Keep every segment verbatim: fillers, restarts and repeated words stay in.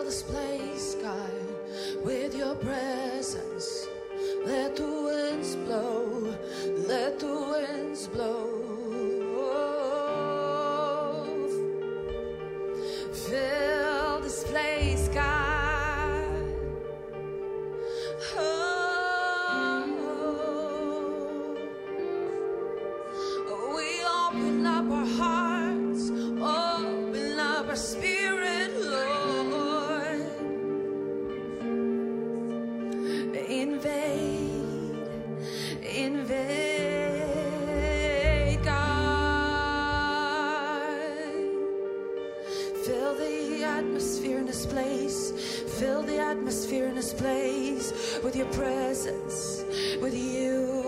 this place, God, with your presence. Let the winds blow, let the winds blow. Fill this place, God. Oh, we open up our hearts, open up our spirit, Lord. Invade, invade, God. Fill the atmosphere in this place. Fill the atmosphere in this place with your presence, with you.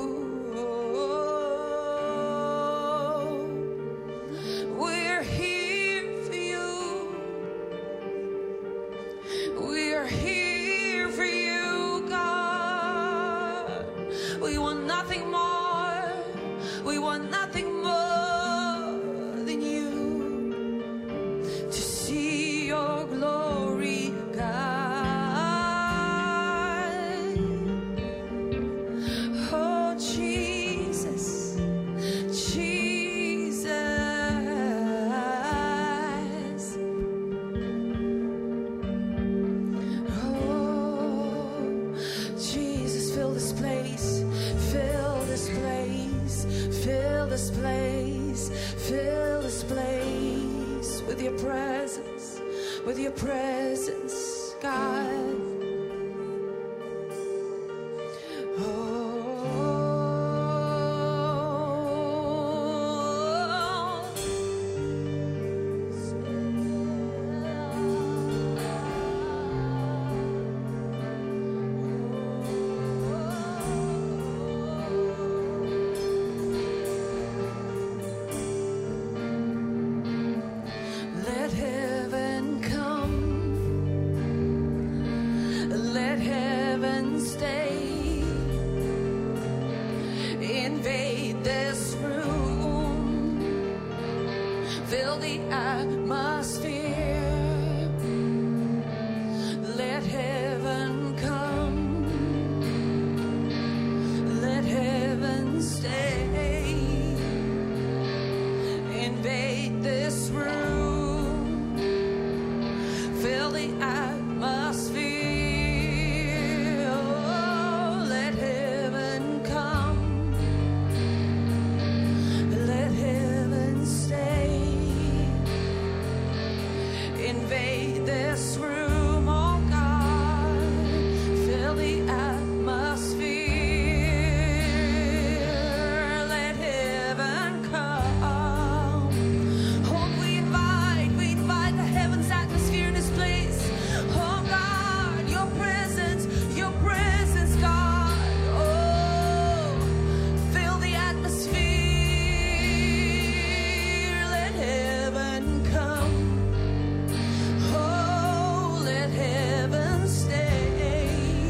We're here for you. We're here for you, God. We want nothing more. We want nothing more than you. To see your glory, God. Oh, Jesus, Jesus. Oh, Jesus, fill this place, fill this place, fill this place, fill this place with your presence, with your presence, God. Let heaven come, let heaven stay, invade this room, fill the atmosphere. Let heaven come, let heaven stay, invade this room, fill the atmosphere. Oh, let heaven come, let heaven stay, invade this room. Oh God, fill the atmosphere. Let heaven come. Oh, we invite, we invite the heavens atmosphere in this place. Oh God, your presence, your presence, God. Oh, fill the atmosphere. Let heaven come. Oh, let heaven stay.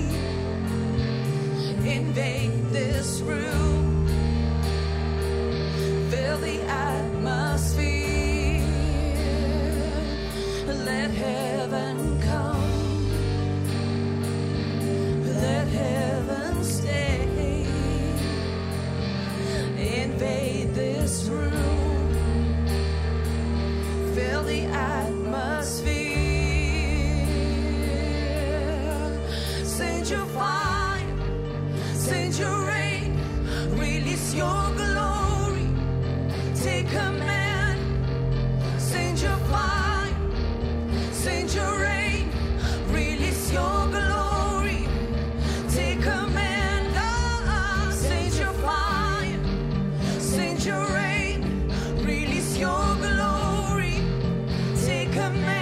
Invade this room. Fill the atmosphere. Let heaven come. Let heaven stay. Invade this room. Fill the atmosphere. Send your fire, send your rain, release your glory. Take command, send your fire, send your rain, release your glory. Take command, God, send your fire, send your rain, release your glory. Take command.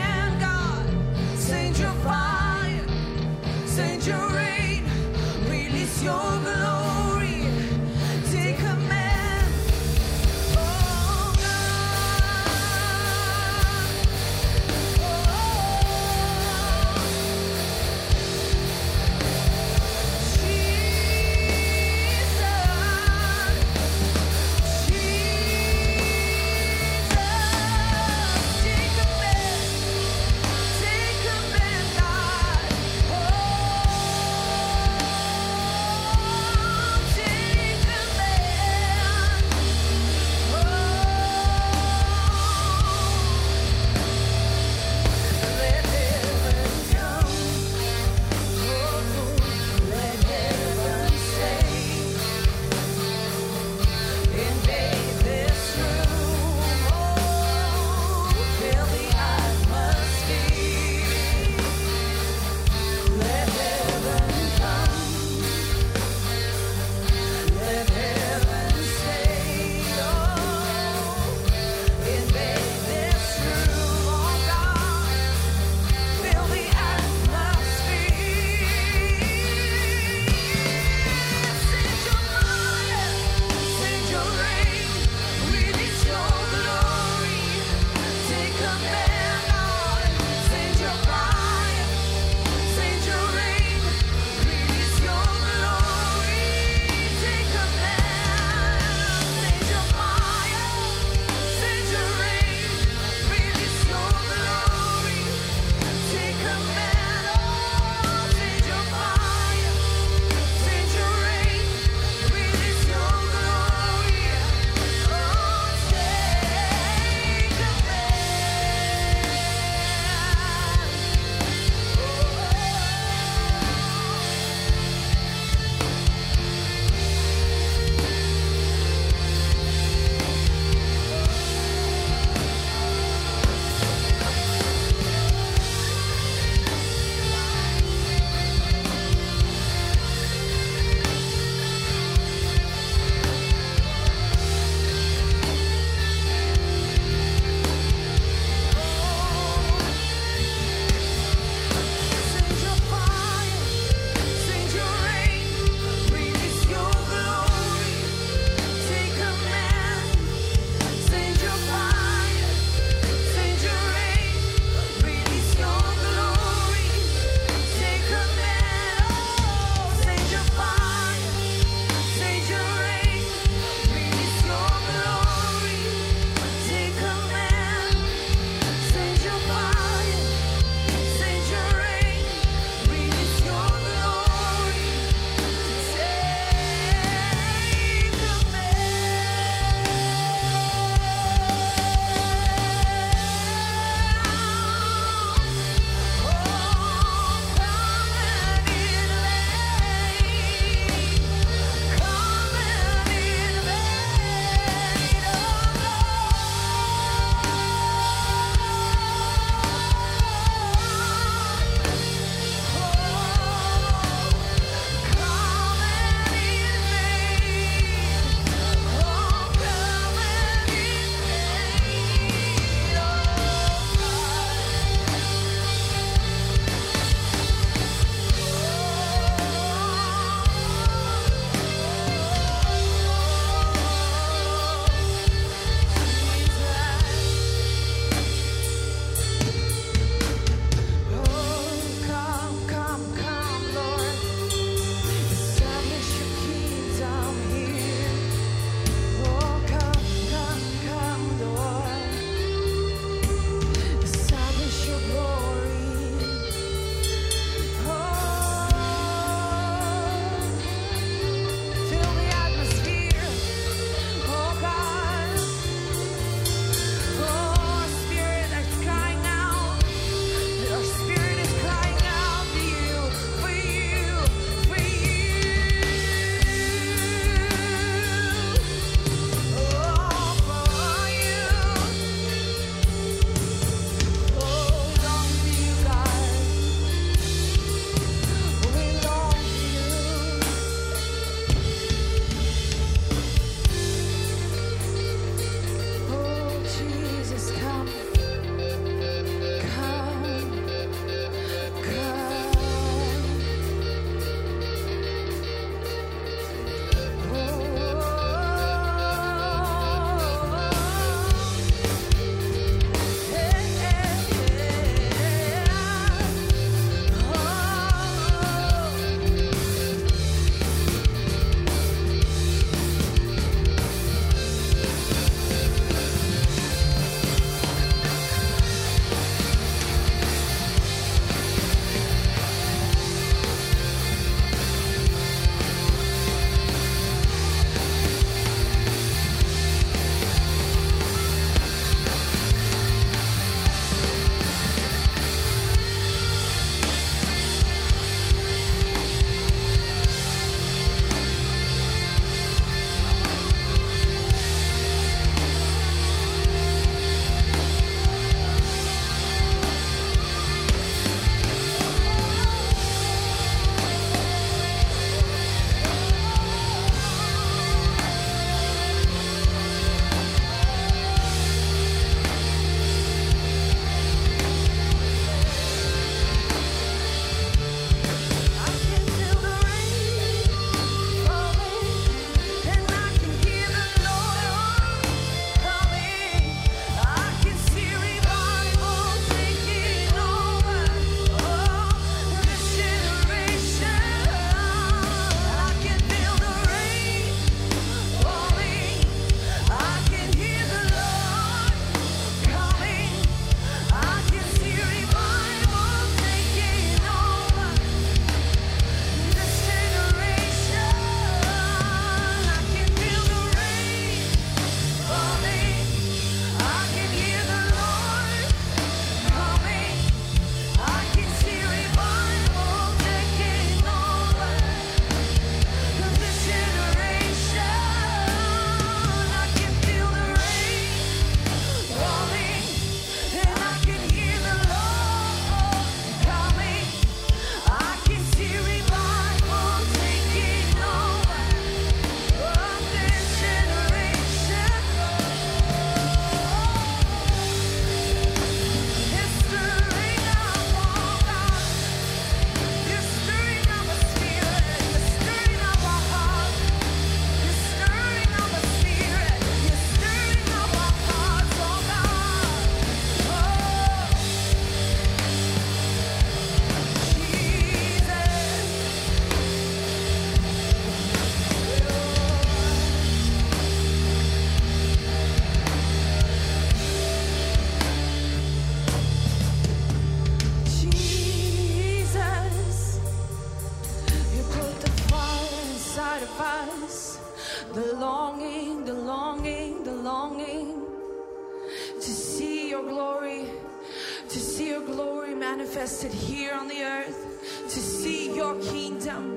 be manifested here on the earth, to see your kingdom.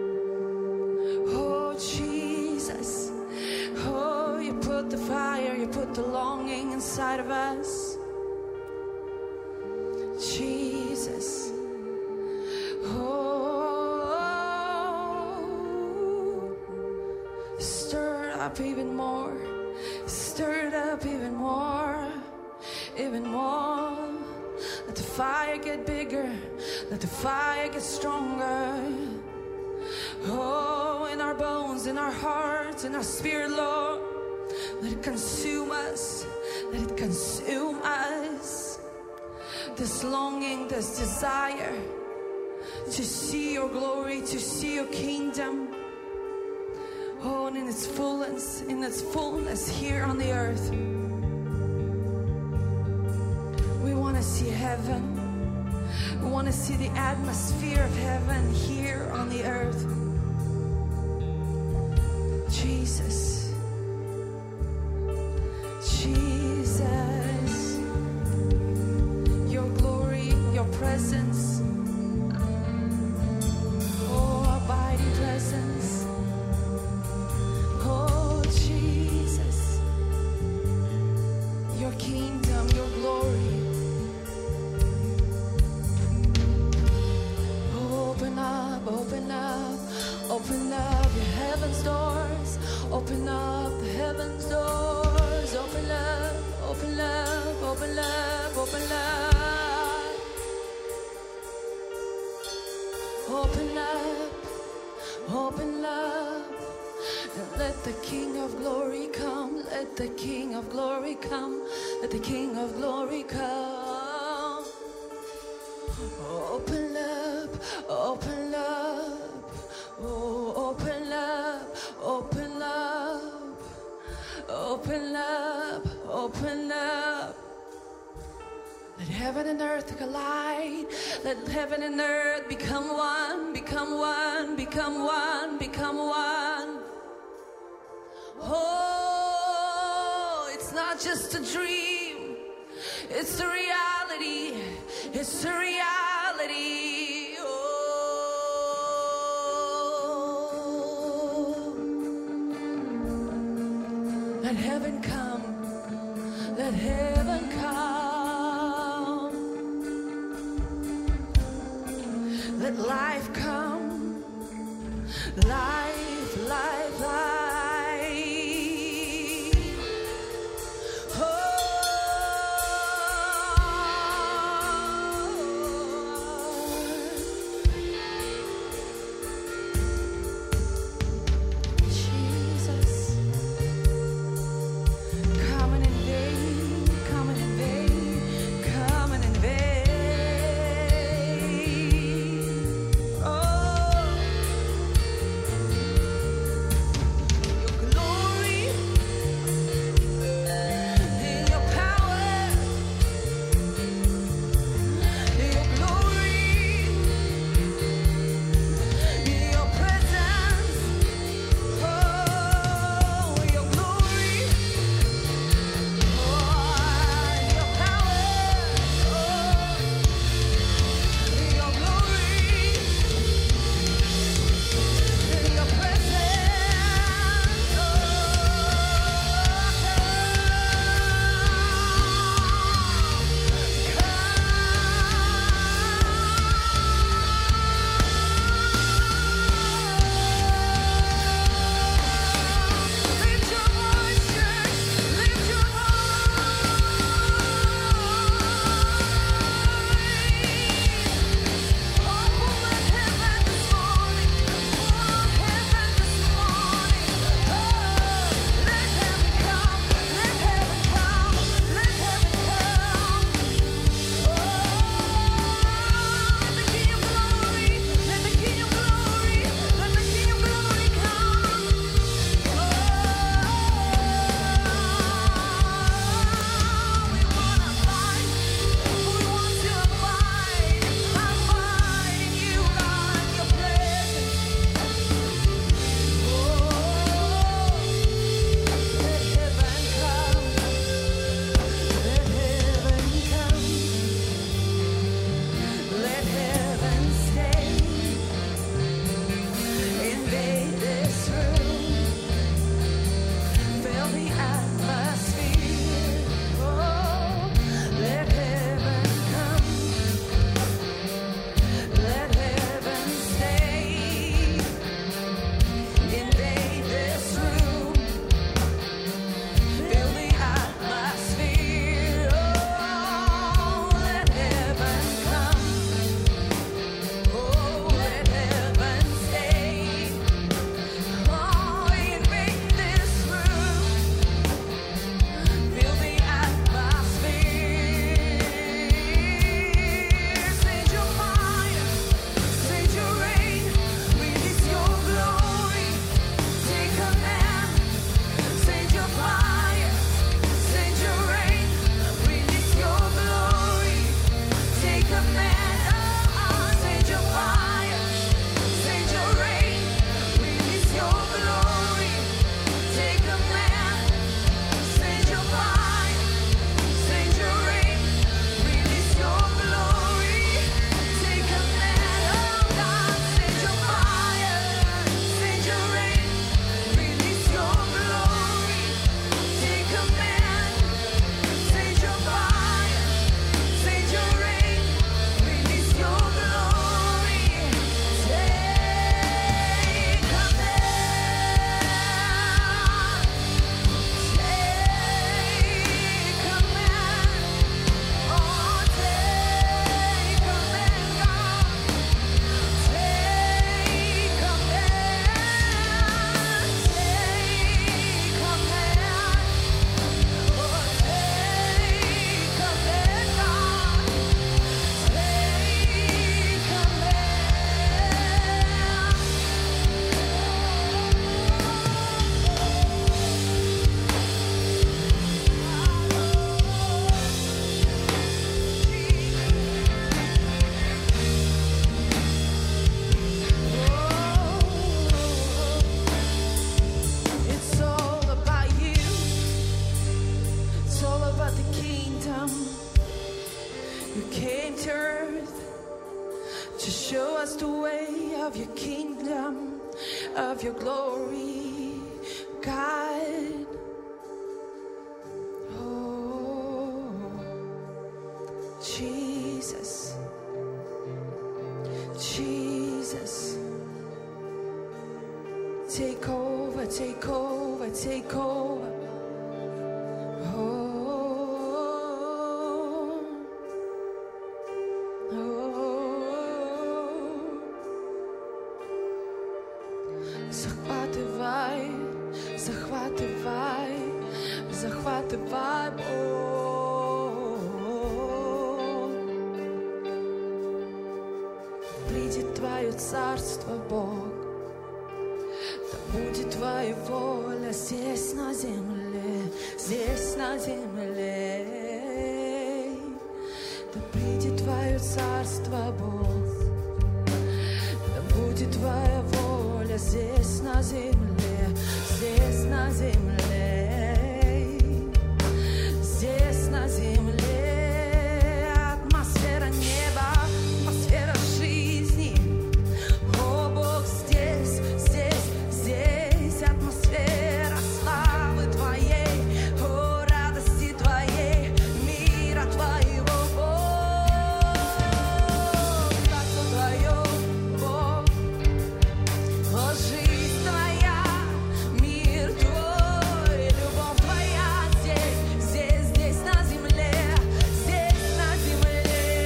Oh Jesus, oh, you put the fire, you put the longing inside of us. Jesus, oh, stir it up even more, stir it up even more, even more. Let the fire get bigger, let the fire get stronger. Oh, in our bones, in our hearts, in our spirit, Lord, let it consume us, let it consume us. This longing, this desire to see your glory, to see your kingdom. Oh, and in its fullness, in its fullness here on the earth. We want to see heaven. We want to see the atmosphere of heaven here on the earth. Jesus, Jesus, your glory, your presence, oh, abiding presence, oh, Jesus, your kingdom, your glory. Open up, open up, open up your heaven's doors. Open up the heaven's doors. Open up, open up, open up, open up. Open up, open up. And let the King of Glory come. Let the King of Glory come. Let the King of Glory come. Open up, open up, oh, open up, open up, open up, open up. Let heaven and earth collide. Let heaven and earth become one, become one, become one, become one. Oh, it's not just a dream, it's the reality. It's the reality. Oh, let heaven come. Let heaven come. Let life come. Life, life, life. to show us the way of your kingdom, of your glory, God. Oh, Jesus, Jesus, take over, take over, take over. Захватывай, захватывай, захватывай, Бог. Придет Твое царство, Бог, да будет Твоя воля здесь на земле, здесь на земле. Да придет Твое царство, Бог, да будет Твоя воля здесь на земле, здесь на земле, здесь на земле. Атмосфера неба, атмосфера жизни. О, Бог, здесь, здесь, здесь атмосфера славы Твоей, о, радости Твоей, мира Твоего, Бог, Царство Твое, Бог. О, жизнь Твоя, мир Твой, любовь Твоя здесь, здесь, здесь на земле, здесь на земле.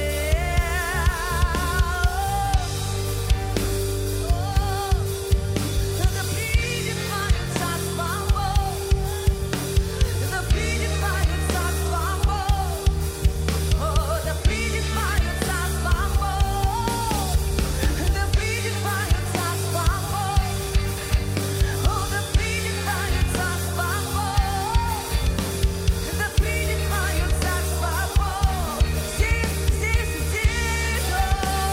Да придет Твое царство, Бог, да придет Твое царство, Бог, о, да придет Твое царство, Бог, да придет Твое царство, Бог. О, да придет Твое царство, Бог, да придет Твое царство, Бог, здесь, здесь, здесь, о,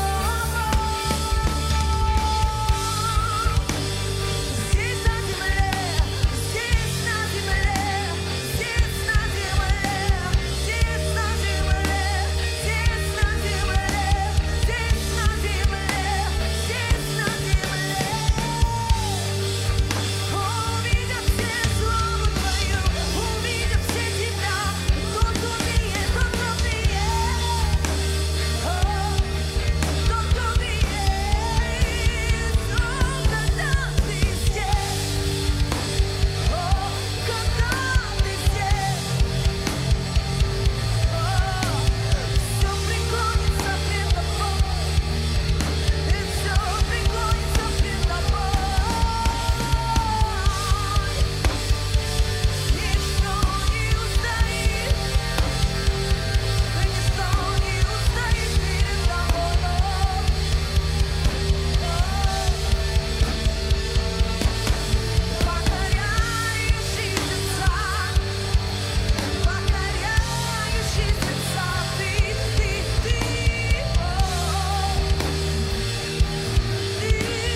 здесь на земле, здесь на земле, здесь на земле, здесь на земле, здесь на земле, здесь на земле, здесь на земле. Увидят все славу Твою, увидят все Тебя, кто кто Ты есть, кто кто Ты есть, о, кто кто Ты есть, о, когда Ты здесь, о, когда Ты здесь, о, все преклонится пред Тобой, и все преклонится пред Тобой. Ничто не устоит, ничто не устоит перед Тобой. Покоряющий сердца, покоряющий сердца, Ты, Ты, Ты, о, Ты,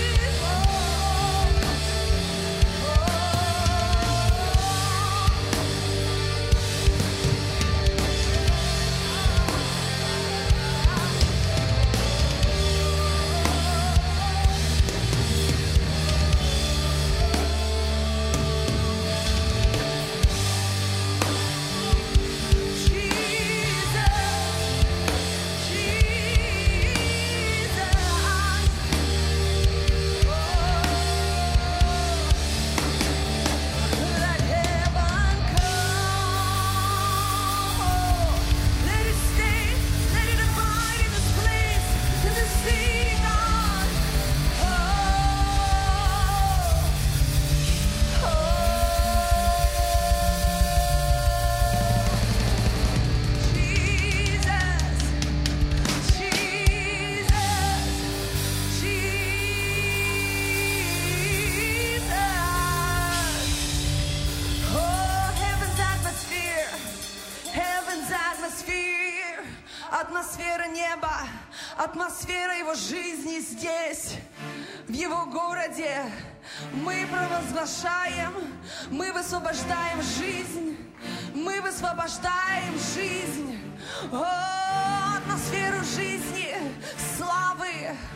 атмосфера неба, атмосфера Его жизни здесь, в Его городе. Мы провозглашаем, мы высвобождаем жизнь, мы высвобождаем жизнь. О, атмосферу жизни, славы,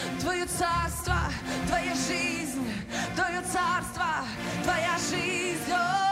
Твое царство, Твоя жизнь, Твое царство, Твоя жизнь. О,